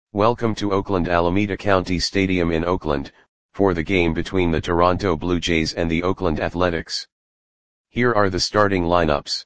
Welcome to Oakland Alameda County Stadium in Oakland, for the game between the Toronto Blue Jays and the Oakland Athletics. Here are the starting lineups.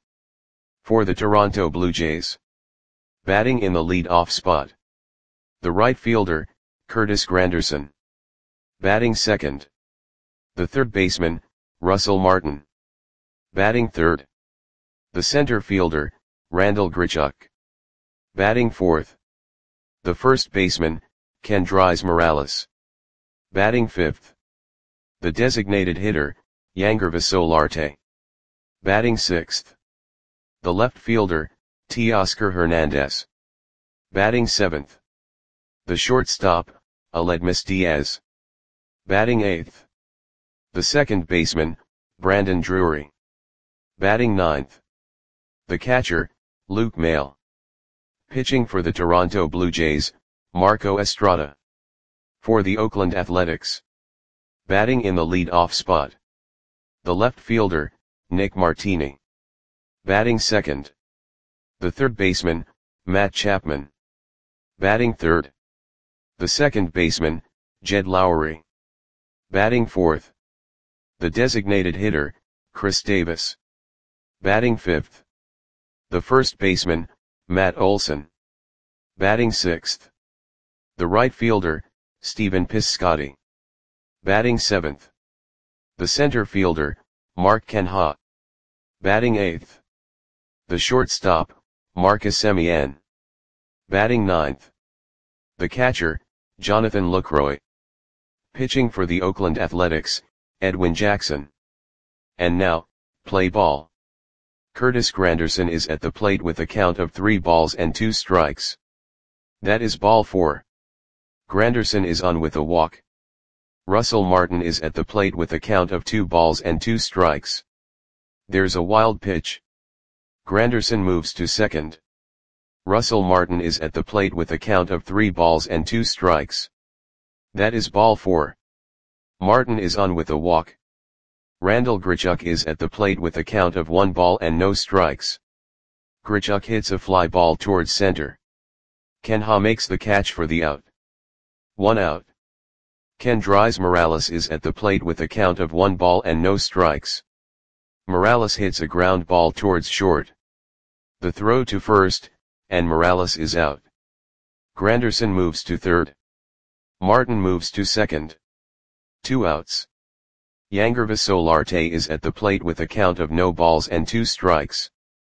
For the Toronto Blue Jays. Batting in the lead-off spot. The right fielder, Curtis Granderson. Batting second. The third baseman, Russell Martin. Batting third. The center fielder, Randal Grichuk. Batting fourth. The first baseman, Kendrys Morales. Batting fifth. The designated hitter, Yangervis Solarte. Batting sixth. The left fielder, Teoscar Hernandez. Batting seventh. The shortstop, Aledmys Diaz. Batting eighth. The second baseman, Brandon Drury. Batting ninth. The catcher, Luke Maile. Pitching for the Toronto Blue Jays, Marco Estrada. For the Oakland Athletics. Batting in the lead-off spot. The left fielder, Nick Martini. Batting second. The third baseman, Matt Chapman. Batting third. The second baseman, Jed Lowrie. Batting fourth. The designated hitter, Chris Davis. Batting fifth. The first baseman, Matt Olson. Batting sixth. The right fielder, Stephen Piscotty. Batting seventh. The center fielder, Mark Canha. Batting eighth. The shortstop, Marcus Semien. Batting ninth. The catcher, Jonathan Lucroy. Pitching for the Oakland Athletics, Edwin Jackson. And now, play ball. Curtis Granderson is at the plate with a count of 3 balls and 2 strikes. That is ball 4. Granderson is on with a walk. Russell Martin is at the plate with a count of 2 balls and 2 strikes. There's a wild pitch. Granderson moves to second. Russell Martin is at the plate with a count of 3 balls and 2 strikes. That is ball 4. Martin is on with a walk. Randal Grichuk is at the plate with a count of 1 ball and no strikes. Grichuk hits a fly ball towards center. Canha makes the catch for the out. 1 out. Kendrys Morales is at the plate with a count of 1 ball and no strikes. Morales hits a ground ball towards short. The throw to first, and Morales is out. Granderson moves to third. Martin moves to second. 2 outs. Yangervis Solarte is at the plate with a count of no balls and 2 strikes.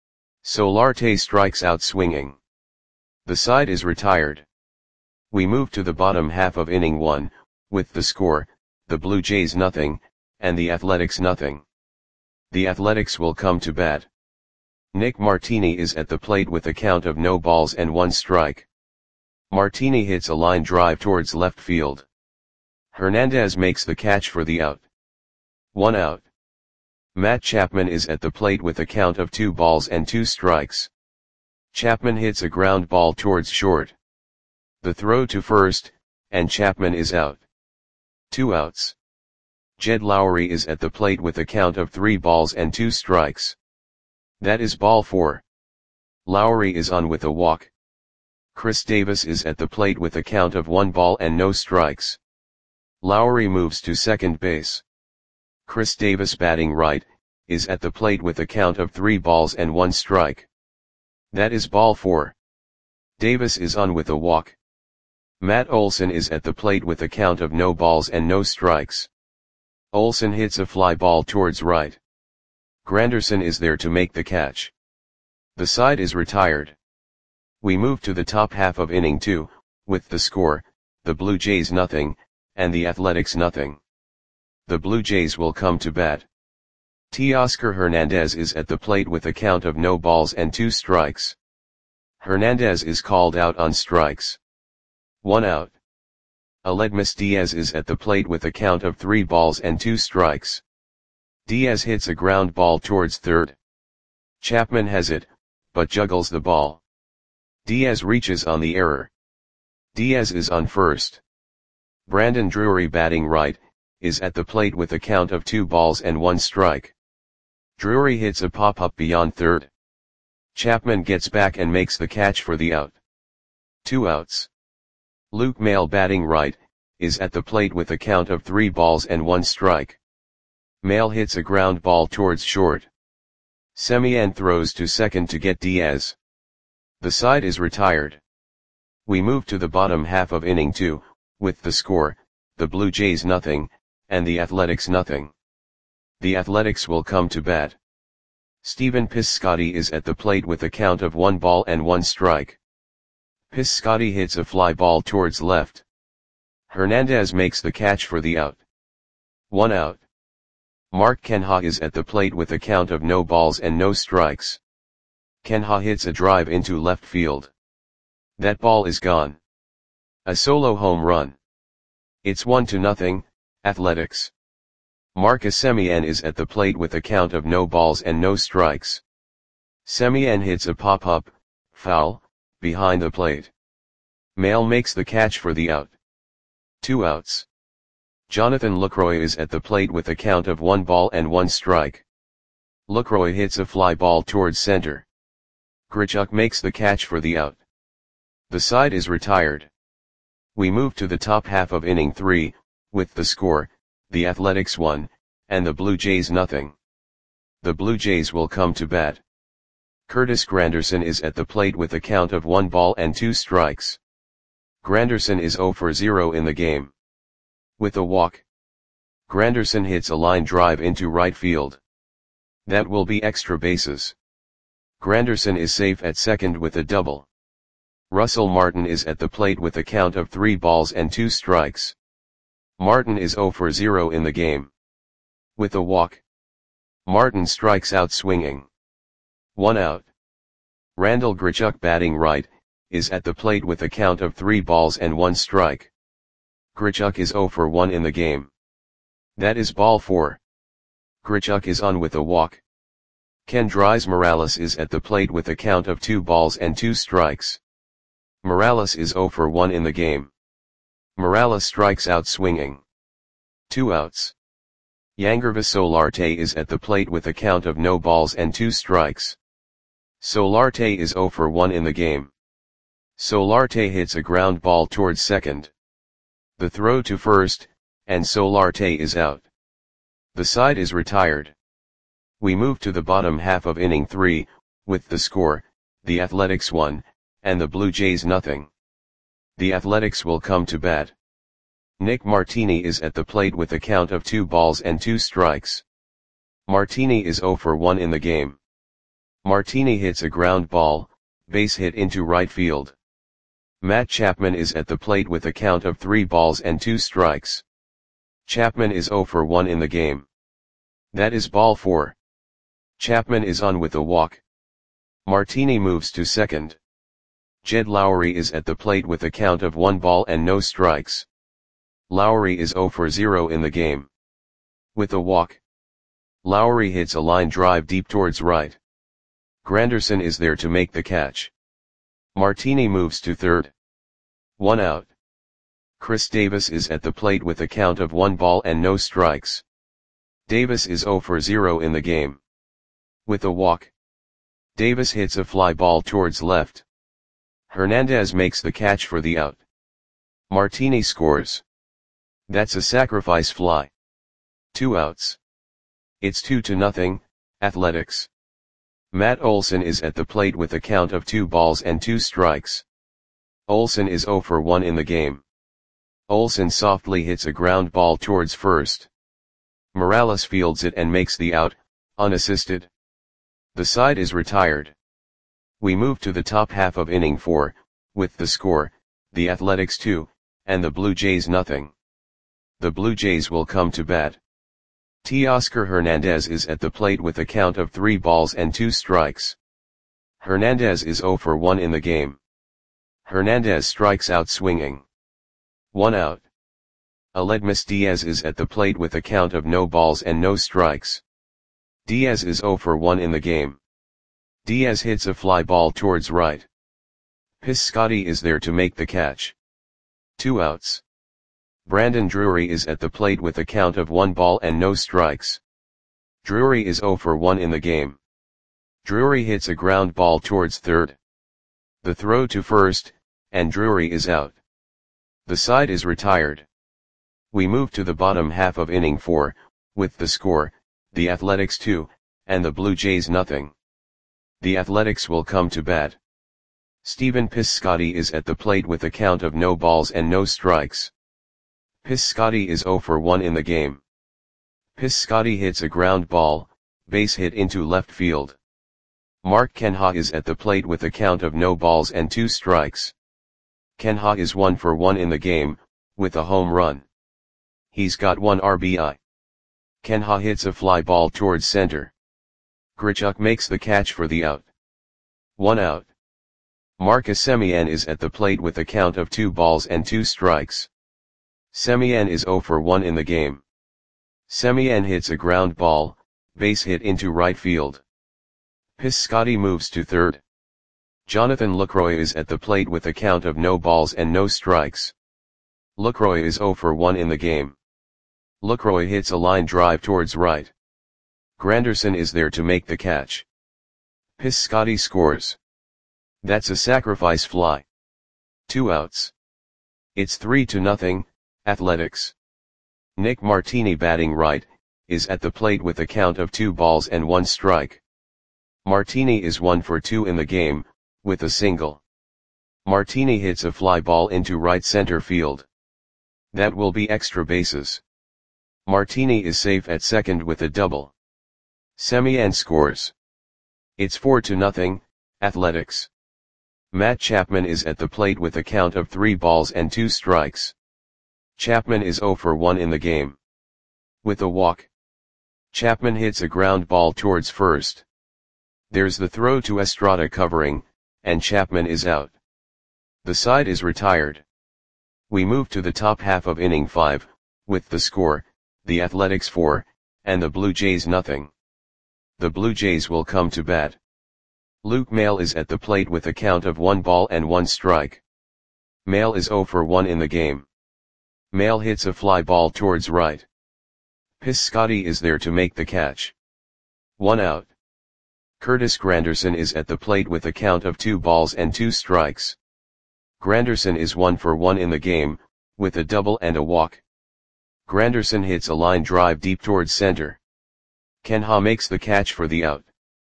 Solarte strikes out swinging. The side is retired. We move to the bottom half of inning 1, with the score, the Blue Jays nothing, and the Athletics nothing. The Athletics will come to bat. Nick Martini is at the plate with a count of no balls and 1 strike. Martini hits a line drive towards left field. Hernandez makes the catch for the out. 1 out. Matt Chapman is at the plate with a count of 2 balls and 2 strikes. Chapman hits a ground ball towards short. The throw to first, and Chapman is out. 2 outs. Jed Lowrie is at the plate with a count of 3 balls and 2 strikes. That is ball 4. Lowrie is on with a walk. Chris Davis is at the plate with a count of 1 ball and no strikes. Lowrie moves to second base. Chris Davis, batting right, is at the plate with a count of 3 balls and 1 strike. That is ball 4. Davis is on with a walk. Matt Olson is at the plate with a count of no balls and no strikes. Olson hits a fly ball towards right. Granderson is there to make the catch. The side is retired. We move to the top half of inning 2, with the score, the Blue Jays nothing, and the Athletics nothing. The Blue Jays will come to bat. Teoscar Hernandez is at the plate with a count of no balls and 2 strikes. Hernandez is called out on strikes. 1 out. Aledmys Diaz is at the plate with a count of 3 balls and 2 strikes. Diaz hits a ground ball towards third. Chapman has it, but juggles the ball. Diaz reaches on the error. Diaz is on first. Brandon Drury, batting right, is at the plate with a count of 2 balls and 1 strike. Drury hits a pop-up beyond third. Chapman gets back and makes the catch for the out. 2 outs. Luke Mail batting right, is at the plate with a count of 3 balls and 1 strike. Mail hits a ground ball towards short. Semien throws to second to get Diaz. The side is retired. We move to the bottom half of inning 2, with the score, the Blue Jays nothing, and the Athletics nothing. The Athletics will come to bat. Stephen Piscotty is at the plate with a count of 1 ball and 1 strike. Piscotty hits a fly ball towards left. Hernandez makes the catch for the out. 1 out. Mark Canha is at the plate with a count of no balls and no strikes. Canha hits a drive into left field. That ball is gone. A solo home run. It's 1-0, Athletics. Marcus Semien is at the plate with a count of no balls and no strikes. Semien hits a pop-up, foul, behind the plate. Mail makes the catch for the out. 2 outs. Jonathan Lucroy is at the plate with a count of 1 ball and 1 strike. Lucroy hits a fly ball towards center. Grichuk makes the catch for the out. The side is retired. We move to the top half of inning 3, with the score, the Athletics 1, and the Blue Jays nothing. The Blue Jays will come to bat. Curtis Granderson is at the plate with a count of 1 ball and 2 strikes. Granderson is 0 for 0 in the game. With a walk, Granderson hits a line drive into right field. That will be extra bases. Granderson is safe at second with a double. Russell Martin is at the plate with a count of 3 balls and 2 strikes. Martin is 0 for 0 in the game. With a walk, Martin strikes out swinging. 1 out. Randall Grichuk batting right, is at the plate with a count of 3 balls and 1 strike. Grichuk is 0 for 1 in the game. That is ball 4. Grichuk is on with a walk. Kendrys Morales is at the plate with a count of 2 balls and 2 strikes. Morales is 0 for 1 in the game. Morales strikes out swinging. 2 outs. Yangervis Solarte is at the plate with a count of no balls and 2 strikes. Solarte is 0 for 1 in the game. Solarte hits a ground ball towards second. The throw to first, and Solarte is out. The side is retired. We move to the bottom half of inning 3, with the score, the Athletics 1, and the Blue Jays nothing. The Athletics will come to bat. Nick Martini is at the plate with a count of 2 balls and 2 strikes. Martini is 0 for 1 in the game. Martini hits a ground ball, base hit into right field. Matt Chapman is at the plate with a count of 3 balls and 2 strikes. Chapman is 0 for 1 in the game. That is ball 4. Chapman is on with a walk. Martini moves to second. Jed Lowry is at the plate with a count of 1 ball and no strikes. Lowry is 0 for 0 in the game. With a walk, Lowry hits a line drive deep towards right. Granderson is there to make the catch. Martini moves to third. 1 out. Chris Davis is at the plate with a count of 1 ball and no strikes. Davis is 0 for 0 in the game. With a walk, Davis hits a fly ball towards left. Hernandez makes the catch for the out. Martini scores. That's a sacrifice fly. 2 outs. It's 2-0, Athletics. Matt Olson is at the plate with a count of 2 balls and 2 strikes. Olson is 0 for 1 in the game. Olson softly hits a ground ball towards first. Morales fields it and makes the out, unassisted. The side is retired. We move to the top half of inning 4, with the score, the Athletics 2, and the Blue Jays nothing. The Blue Jays will come to bat. Teoscar Hernandez is at the plate with a count of 3 balls and 2 strikes. Hernandez is 0 for 1 in the game. Hernandez strikes out swinging. 1 out. Aledmus Diaz is at the plate with a count of no balls and no strikes. Diaz is 0 for 1 in the game. Diaz hits a fly ball towards right. Piscotty is there to make the catch. 2 outs. Brandon Drury is at the plate with a count of 1 ball and no strikes. Drury is 0 for 1 in the game. Drury hits a ground ball towards third. The throw to first, and Drury is out. The side is retired. We move to the bottom half of inning 4, with the score, the Athletics 2, and the Blue Jays nothing. The Athletics will come to bat. Stephen Piscotty is at the plate with a count of no balls and no strikes. Piscotty is 0 for 1 in the game. Piscotty hits a ground ball, base hit into left field. Mark Canha is at the plate with a count of no balls and 2 strikes. Canha is 1 for 1 in the game, with a home run. He's got 1 RBI. Canha hits a fly ball towards center. Grichuk makes the catch for the out. 1 out. Marcus Semien is at the plate with a count of 2 balls and 2 strikes. Semien is 0 for 1 in the game. Semien hits a ground ball, base hit into right field. Piscotty moves to third. Jonathan Lucroy is at the plate with a count of no balls and no strikes. Lucroy is 0 for 1 in the game. Lucroy hits a line drive towards right. Granderson is there to make the catch. Piscotty scores. That's a sacrifice fly. 2 outs. It's 3-0, Athletics. Nick Martini batting right, is at the plate with a count of 2 balls and 1 strike. Martini is 1 for 2 in the game, with a single. Martini hits a fly ball into right center field. That will be extra bases. Martini is safe at second with a double. Semien scores. It's 4-0, Athletics. Matt Chapman is at the plate with a count of 3 balls and 2 strikes. Chapman is 0 for 1 in the game. With a walk. Chapman hits a ground ball towards first. There's the throw to Estrada covering, and Chapman is out. The side is retired. We move to the top half of inning 5, with the score, the Athletics 4, and the Blue Jays nothing. The Blue Jays will come to bat. Luke Maile is at the plate with a count of 1 ball and 1 strike. Maile is 0 for 1 in the game. Maile hits a fly ball towards right. Piscotty is there to make the catch. 1 out. Curtis Granderson is at the plate with a count of 2 balls and 2 strikes. Granderson is 1 for 1 in the game, with a double and a walk. Granderson hits a line drive deep towards center. Canha makes the catch for the out.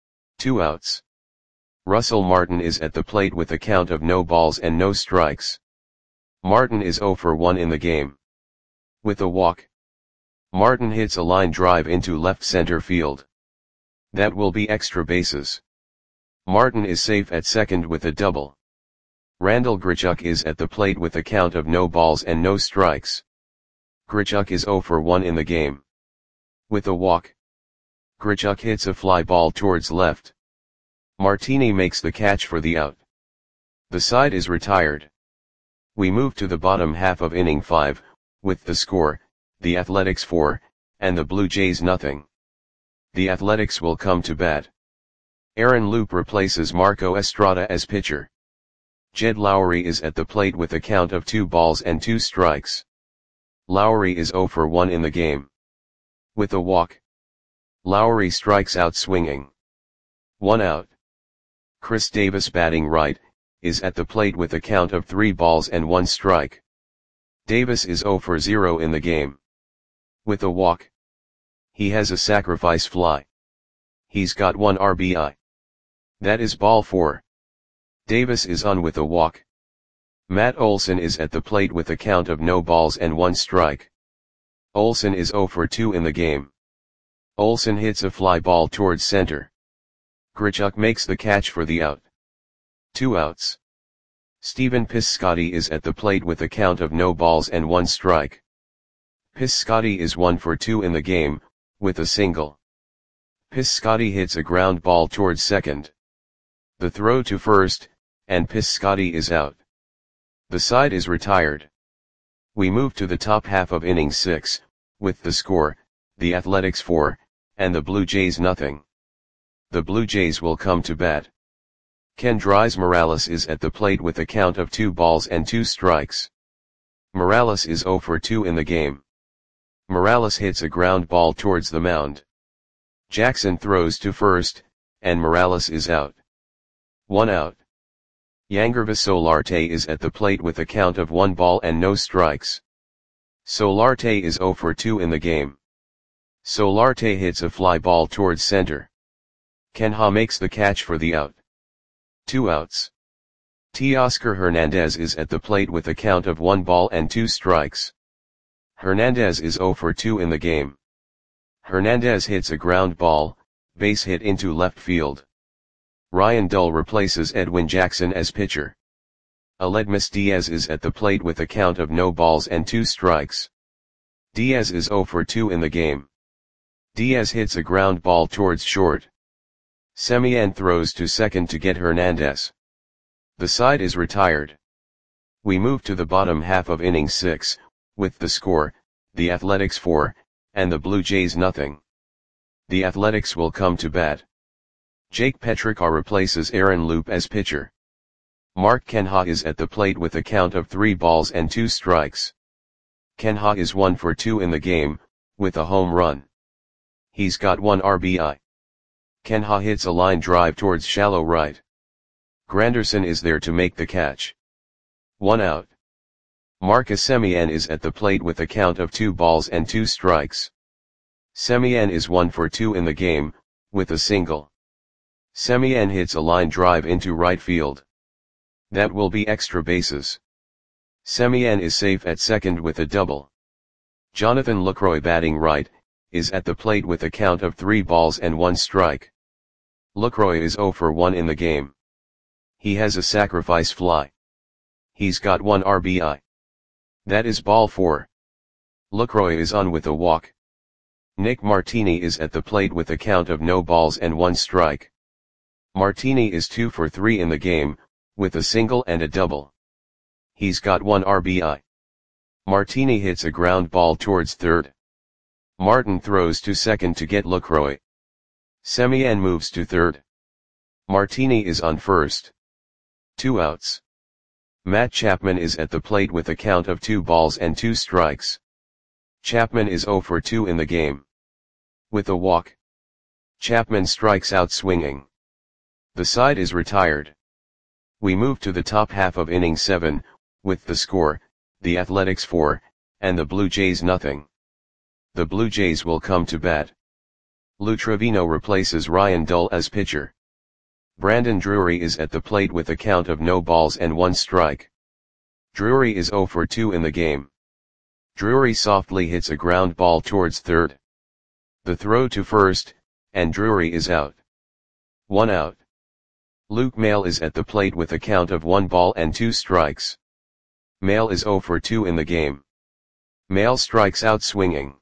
2 outs. Russell Martin is at the plate with a count of no balls and no strikes. Martin is 0 for 1 in the game. With a walk. Martin hits a line drive into left center field. That will be extra bases. Martin is safe at second with a double. Randall Grichuk is at the plate with a count of no balls and no strikes. Grichuk is 0 for 1 in the game. With a walk. Grichuk hits a fly ball towards left. Martini makes the catch for the out. The side is retired. We move to the bottom half of inning 5, with the score, the Athletics 4, and the Blue Jays nothing. The Athletics will come to bat. Aaron Loup replaces Marco Estrada as pitcher. Jed Lowry is at the plate with a count of 2 balls and 2 strikes. Lowry is 0 for 1 in the game. With a walk. Lowry strikes out swinging. 1 out. Chris Davis batting right, is at the plate with a count of 3 balls and 1 strike. Davis is 0 for 0 in the game. With a walk. He has a sacrifice fly. He's got 1 RBI. That is ball 4. Davis is on with a walk. Matt Olson is at the plate with a count of no balls and 1 strike. Olson is 0 for 2 in the game. Olson hits a fly ball towards center. Grichuk makes the catch for the out. 2 outs. Stephen Piscotty is at the plate with a count of no balls and 1 strike. Piscotty is 1 for 2 in the game, with a single. Piscotty hits a ground ball towards second. The throw to first, and Piscotty is out. The side is retired. We move to the top half of inning 6, with the score, the Athletics 4, and the Blue Jays nothing. The Blue Jays will come to bat. Kendrys Morales is at the plate with a count of 2 balls and 2 strikes. Morales is 0 for 2 in the game. Morales hits a ground ball towards the mound. Jackson throws to first, and Morales is out. 1 out. Yangervis Solarte is at the plate with a count of 1 ball and no strikes. Solarte is 0 for 2 in the game. Solarte hits a fly ball towards center. Kenha makes the catch for the out. 2 outs. Teoscar Hernandez is at the plate with a count of 1 ball and 2 strikes. Hernandez is 0 for 2 in the game. Hernandez hits a ground ball, base hit into left field. Ryan Dull replaces Edwin Jackson as pitcher. Aledmus Diaz is at the plate with a count of no balls and 2 strikes. Diaz is 0 for 2 in the game. Diaz hits a ground ball towards short. Semien throws to second to get Hernandez. The side is retired. We move to the bottom half of inning 6, with the score, the Athletics 4, and the Blue Jays nothing. The Athletics will come to bat. Jake Petricka replaces Aaron Loup as pitcher. Mark Kenha is at the plate with a count of 3 balls and 2 strikes. Kenha is 1 for 2 in the game, with a home run. He's got 1 RBI. Kenha hits a line drive towards shallow right. Granderson is there to make the catch. 1 out. Marcus Semien is at the plate with a count of 2 balls and 2 strikes. Semien is 1 for 2 in the game, with a single. Semien hits a line drive into right field. That will be extra bases. Semien is safe at second with a double. Jonathan Lucroy, batting right, is at the plate with a count of 3 balls and 1 strike. Lucroy is 0 for 1 in the game. He has a sacrifice fly. He's got 1 RBI. That is ball 4. Lucroy is on with a walk. Nick Martini is at the plate with a count of no balls and 1 strike. Martini is 2 for 3 in the game, with a single and a double. He's got 1 RBI. Martini hits a ground ball towards third. Martin throws to second to get Lucroy. Semien moves to third. Martini is on first. 2 outs. Matt Chapman is at the plate with a count of 2 balls and 2 strikes. Chapman is 0 for 2 in the game. With a walk. Chapman strikes out swinging. The side is retired. We move to the top half of inning 7, with the score, the Athletics 4, and the Blue Jays nothing. The Blue Jays will come to bat. Lou Trevino replaces Ryan Dull as pitcher. Brandon Drury is at the plate with a count of no balls and 1 strike. Drury is 0 for 2 in the game. Drury softly hits a ground ball towards third. The throw to first, and Drury is out. 1 out. Luke Maile is at the plate with a count of 1 ball and 2 strikes. Maile is 0 for 2 in the game. Maile strikes out swinging.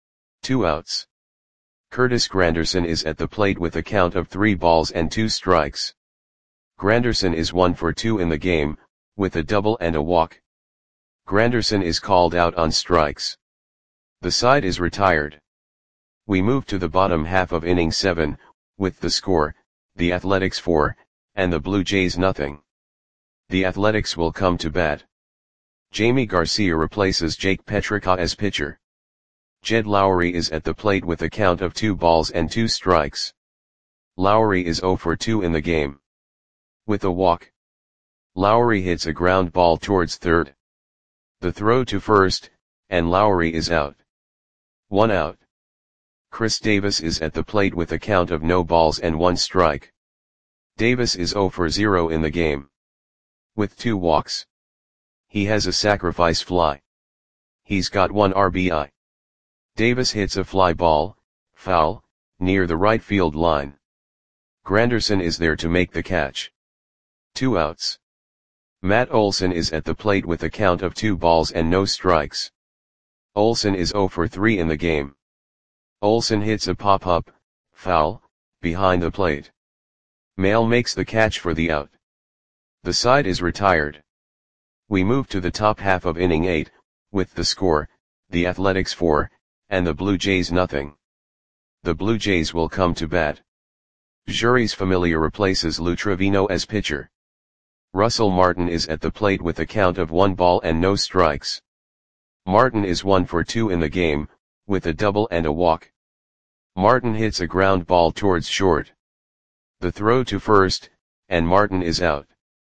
2 outs. Curtis Granderson is at the plate with a count of 3 balls and 2 strikes. Granderson is 1 for 2 in the game, with a double and a walk. Granderson is called out on strikes. The side is retired. We move to the bottom half of inning 7, with the score, the Athletics 4, and the Blue Jays nothing. The Athletics will come to bat. Jamie Garcia replaces Jake Petricka as pitcher. Jed Lowry is at the plate with a count of 2 balls and 2 strikes. Lowry is 0 for 2 in the game. With a walk. Lowry hits a ground ball towards third. The throw to first, and Lowry is out. 1 out. Chris Davis is at the plate with a count of no balls and 1 strike. Davis is 0 for 0 in the game. With 2 walks. He has a sacrifice fly. He's got 1 RBI. Davis hits a fly ball, foul, near the right field line. Granderson is there to make the catch. 2 outs. Matt Olson is at the plate with a count of 2 balls and no strikes. Olson is 0 for 3 in the game. Olson hits a pop-up, foul, behind the plate. Maile makes the catch for the out. The side is retired. We move to the top half of inning 8, with the score, the Athletics 4, and the Blue Jays nothing. The Blue Jays will come to bat. Juris Familia replaces Lou Trevino as pitcher. Russell Martin is at the plate with a count of 1 ball and no strikes. Martin is 1 for 2 in the game, with a double and a walk. Martin hits a ground ball towards short. The throw to first, and Martin is out.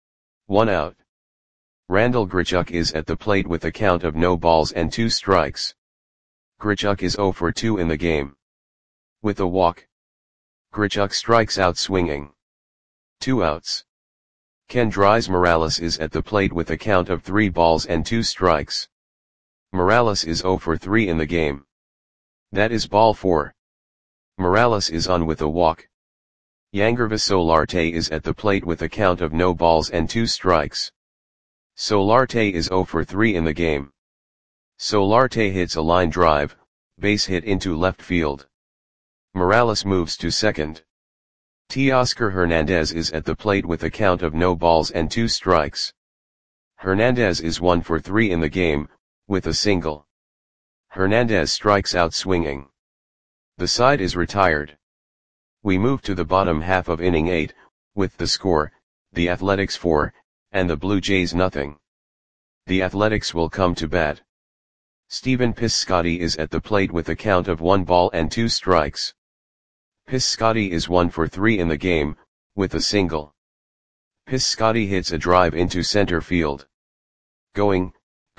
1 out. Randal Grichuk is at the plate with a count of no balls and 2 strikes. Grichuk is 0 for 2 in the game. With a walk. Grichuk strikes out swinging. 2 outs. Kendrys Morales is at the plate with a count of 3 balls and 2 strikes. Morales is 0 for 3 in the game. That is ball 4. Morales is on with a walk. Yangervis Solarte is at the plate with a count of no balls and 2 strikes. Solarte is 0 for 3 in the game. Solarte hits a line drive, base hit into left field. Morales moves to second. Teoscar Hernandez is at the plate with a count of no balls and 2 strikes. Hernandez is 1 for 3 in the game, with a single. Hernandez strikes out swinging. The side is retired. We move to the bottom half of inning 8, with the score, the Athletics 4, and the Blue Jays nothing. The Athletics will come to bat. Stephen Piscotty is at the plate with a count of 1 ball and 2 strikes. Piscotty is 1 for 3 in the game, with a single. Piscotty hits a drive into center field. Going,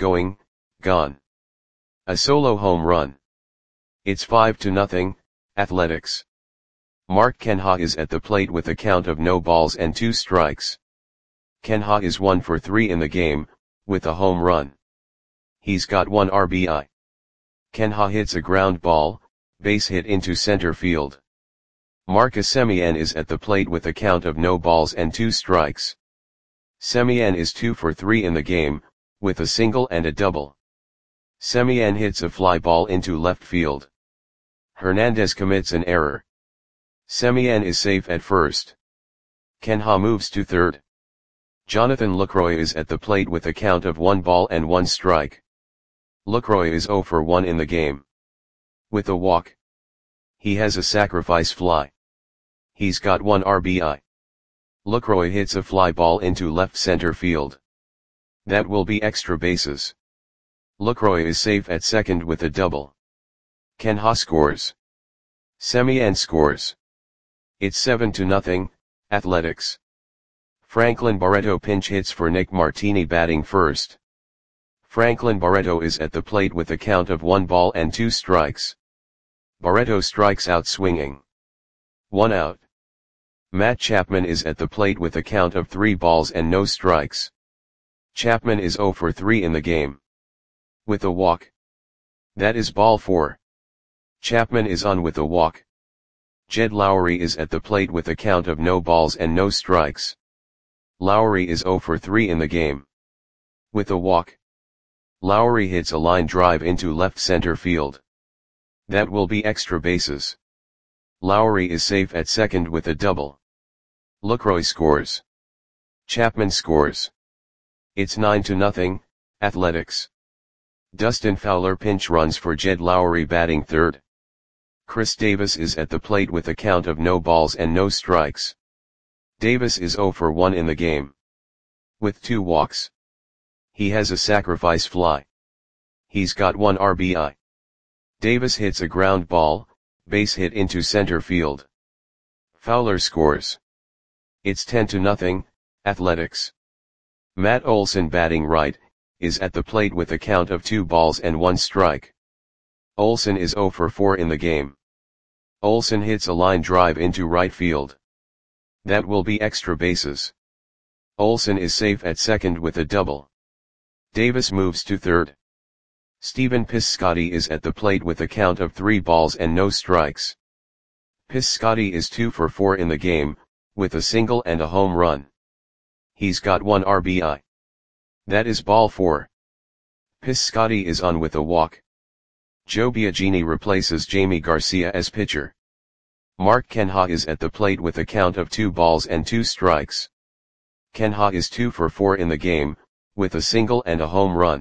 gone. A solo home run. It's 5-0, Athletics. Mark Canha is at the plate with a count of no balls and 2 strikes. Canha is 1 for 3 in the game, with a home run. He's got 1 RBI. Canha hits a ground ball, base hit into center field. Marcus Semien is at the plate with a count of no balls and 2 strikes. Semien is 2 for 3 in the game, with a single and a double. Semien hits a fly ball into left field. Hernandez commits an error. Semien is safe at first. Canha moves to third. Jonathan Lucroy is at the plate with a count of 1 ball and 1 strike. Lucroy is 0 for 1 in the game. With a walk. He has a sacrifice fly. He's got 1 RBI. Lucroy hits a fly ball into left center field. That will be extra bases. Lucroy is safe at second with a double. Canha scores. Semien scores. It's 7-0, Athletics. Franklin Barreto pinch hits for Nick Martini batting first. Franklin Barreto is at the plate with a count of 1 ball and 2 strikes. Barreto strikes out swinging. 1 out. Matt Chapman is at the plate with a count of 3 balls and no strikes. Chapman is 0 for 3 in the game. With a walk. That is ball 4. Chapman is on with a walk. Jed Lowry is at the plate with a count of no balls and no strikes. Lowry is 0 for 3 in the game. With a walk. Lowry hits a line drive into left center field. That will be extra bases. Lowry is safe at second with a double. Lucroy scores. Chapman scores. It's 9-0, Athletics. Dustin Fowler pinch runs for Jed Lowry batting third. Chris Davis is at the plate with a count of no balls and no strikes. Davis is 0 for 1 in the game. With 2 walks. He has a sacrifice fly. He's got 1 RBI. Davis hits a ground ball, base hit into center field. Fowler scores. It's 10-0, Athletics. Matt Olson batting right, is at the plate with a count of 2 balls and 1 strike. Olson is 0 for 4 in the game. Olson hits a line drive into right field. That will be extra bases. Olson is safe at second with a double. Davis moves to third. Stephen Piscotty is at the plate with a count of 3 balls and no strikes. Piscotty is 2 for 4 in the game, with a single and a home run. He's got 1 RBI. That is ball 4. Piscotty is on with a walk. Joe Biagini replaces Jamie Garcia as pitcher. Mark Canha is at the plate with a count of 2 balls and 2 strikes. Canha is 2 for 4 in the game, with a single and a home run.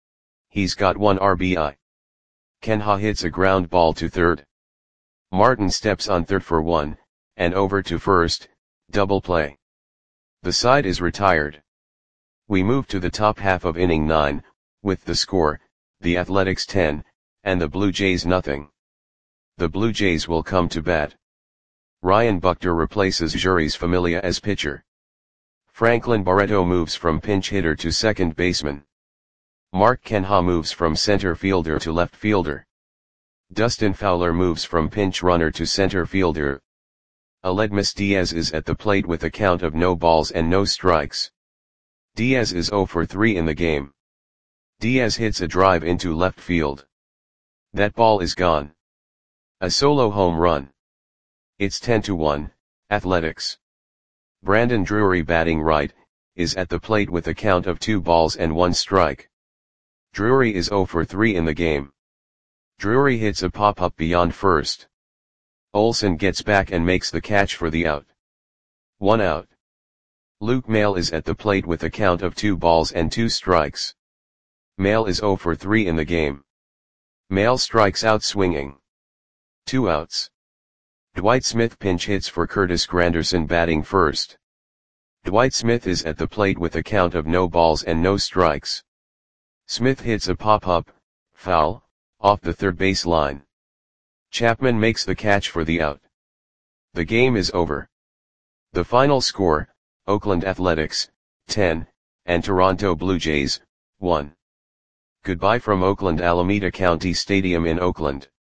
He's got 1 RBI. Canha hits a ground ball to third. Martin steps on third for 1, and over to first, double play. The side is retired. We move to the top half of inning 9, with the score, the Athletics 10, and the Blue Jays nothing. The Blue Jays will come to bat. Ryan Buckner replaces Juris Familia as pitcher. Franklin Barreto moves from pinch hitter to second baseman. Mark Canha moves from center fielder to left fielder. Dustin Fowler moves from pinch runner to center fielder. Aledmus Diaz is at the plate with a count of no balls and no strikes. Diaz is 0 for 3 in the game. Diaz hits a drive into left field. That ball is gone. A solo home run. It's 10-1, Athletics. Brandon Drury, batting right, is at the plate with a count of 2 balls and 1 strike. Drury is 0 for 3 in the game. Drury hits a pop-up beyond first. Olson gets back and makes the catch for the out. 1 out. Luke Maile is at the plate with a count of 2 balls and 2 strikes. Maile is 0 for 3 in the game. Maile strikes out swinging. 2 outs. Dwight Smith pinch hits for Curtis Granderson, batting first. Dwight Smith is at the plate with a count of no balls and no strikes. Smith hits a pop-up, foul, off the third base line. Chapman makes the catch for the out. The game is over. The final score, Oakland Athletics, 10, and Toronto Blue Jays, 1. Goodbye from Oakland Alameda County Stadium in Oakland.